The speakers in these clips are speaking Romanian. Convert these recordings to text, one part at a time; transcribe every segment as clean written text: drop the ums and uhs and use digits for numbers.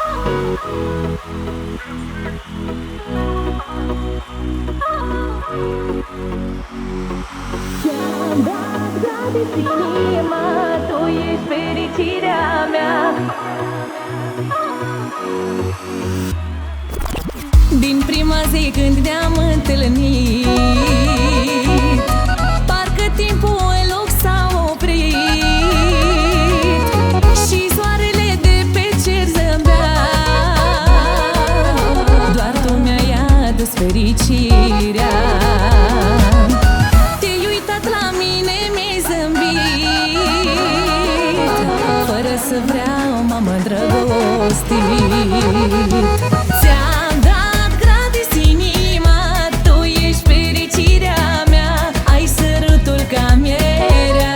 Ți-am dat gratis inima, tu ești fericirea mea. Din prima zi când ne-am întâlnit, parcă timpul în loc s-a oprit și soarele de pe cer zâmbea. Doar tu mi-ai adus fericirea. Te-ai uitat la mine, mi-ai zâmbit, fără să vreau m-am îndrăgostit. Ți-am dat gratis inima, tu ești fericirea mea. Ai sărutul ca mierea.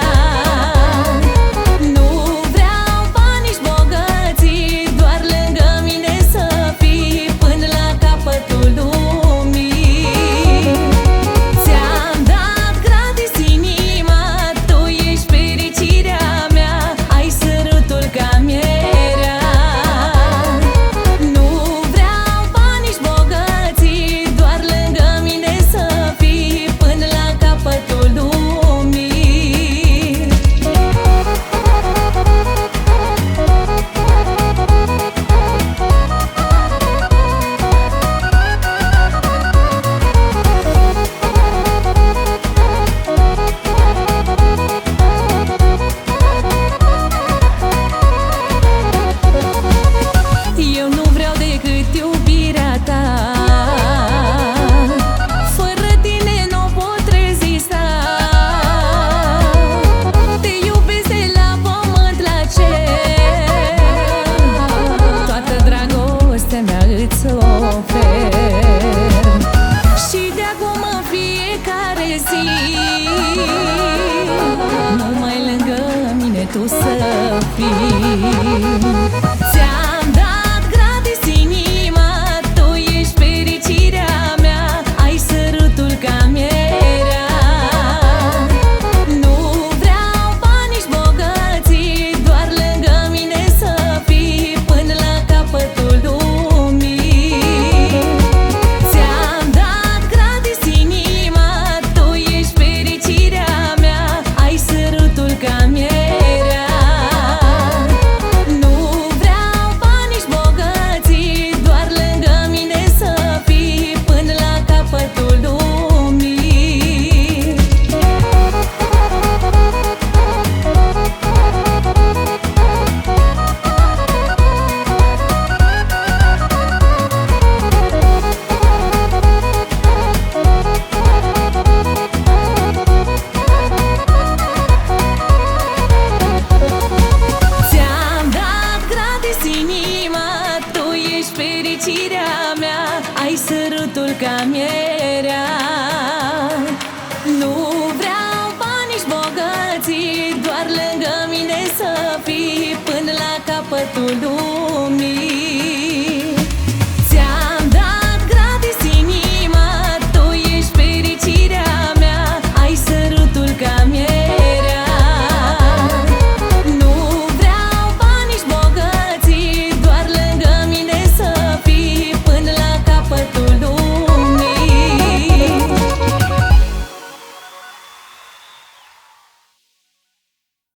Nu vreau bani nici bogății, doar lângă mine să fii până la capătul lumii. Ți-am dat gratis inima, tu ești fericirea mea. Ai sărutul ca mierea. Nu vreau bani nici bogății, doar lângă mine să fii până la capătul lumii. Eu nu vreau decât iubirea ta. Fără tine nu pot rezista. Te iubesc de la pământ la cer. Toată dragostea mea îți ofer. Și de acum în fiecare zi, numai lângă mine tu să fii. Ți-am dat gratis inima, tu ești fericirea mea. Ai sărutul ca mierea. Nu vreau bani nici bogății, doar lângă mine să fii până la capătul lumii. Ți-am dat gratis inima, tu ești fericirea mea. Ai sărutul ca mierea. Nu vreau bani nici bogății, doar lângă mine să fii până la capătul lumii. Ți-am dat gratis inima, tu ești fericirea mea. Ai sărutul ca mierea. Nu vreau bani nici bogății, doar lângă mine să fii până la capătul lumii.